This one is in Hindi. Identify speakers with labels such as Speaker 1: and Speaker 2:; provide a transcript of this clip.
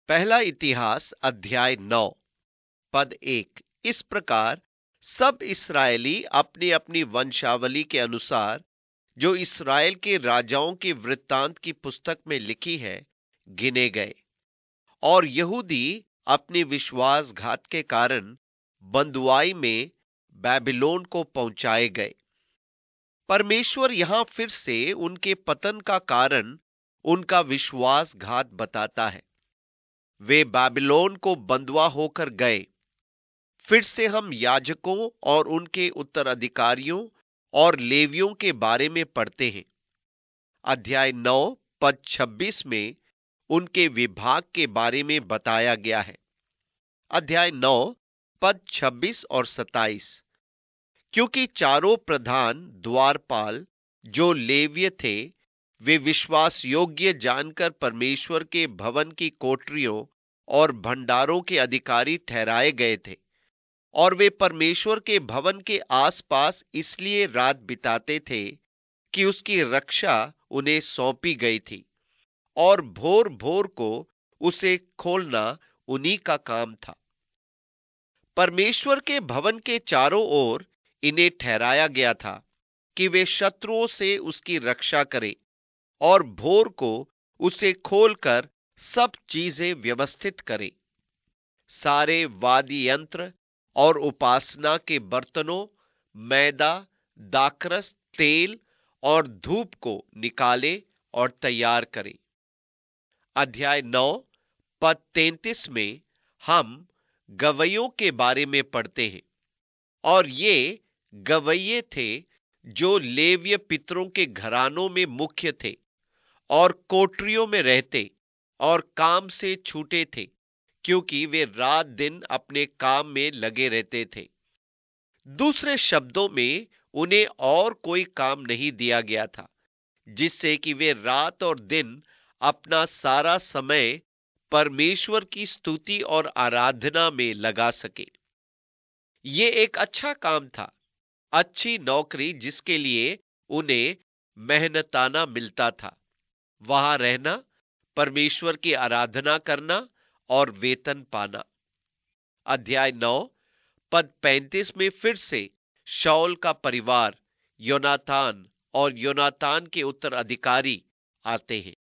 Speaker 1: पहला इतिहास अध्याय 9 पद 1। इस प्रकार सब इसराइली अपनी अपनी वंशावली के अनुसार जो इसराइल के राजाओं के वृत्तांत की पुस्तक में लिखी है गिने गए। और यहूदी अपने विश्वासघात के कारण बंधुआई में बेबीलोन को पहुंचाए गए। परमेश्वर यहां फिर से उनके पतन का कारण उनका विश्वासघात बताता है। वे बाबिलोन को बंधुआ होकर गए। फिर से हम याजकों और उनके उत्तराधिकारियों और लेवियों के बारे में पढ़ते हैं। अध्याय 9 पद 26 में उनके विभाग के बारे में बताया गया है। अध्याय 9 पद 26 और 27। क्योंकि चारों प्रधान द्वारपाल जो लेव्य थे, वे विश्वास योग्य जानकर परमेश्वर के भवन की कोठरियों और भंडारों के अधिकारी ठहराए गए थे। और वे परमेश्वर के भवन के आसपास इसलिए रात बिताते थे कि उसकी रक्षा उन्हें सौंपी गई थी, और भोर भोर को उसे खोलना उन्हीं का काम था। परमेश्वर के भवन के चारों ओर इन्हें ठहराया गया था कि वे शत्रुओं से उसकी रक्षा करें और भोर को उसे खोलकर सब चीजें व्यवस्थित करें। सारे वाद्य यंत्र और उपासना के बर्तनों, मैदा, दाखरस, तेल और धूप को निकाले और तैयार करें। अध्याय 9 पद 33 में हम गवैयों के बारे में पढ़ते हैं। और ये गवैये थे जो लेव्य पितरों के घरानों में मुख्य थे और कोठरियों में रहते और काम से छूटे थे, क्योंकि वे रात दिन अपने काम में लगे रहते थे। दूसरे शब्दों में उन्हें और कोई काम नहीं दिया गया था, जिससे कि वे रात और दिन अपना सारा समय परमेश्वर की स्तुति और आराधना में लगा सके। ये एक अच्छा काम था, अच्छी नौकरी जिसके लिए उन्हें मेहनताना मिलता था। वहां रहना, परमेश्वर की आराधना करना और वेतन पाना। अध्याय 9 पद 35 में फिर से शाऊल का परिवार योनातान और योनातान के उत्तराधिकारी आते हैं।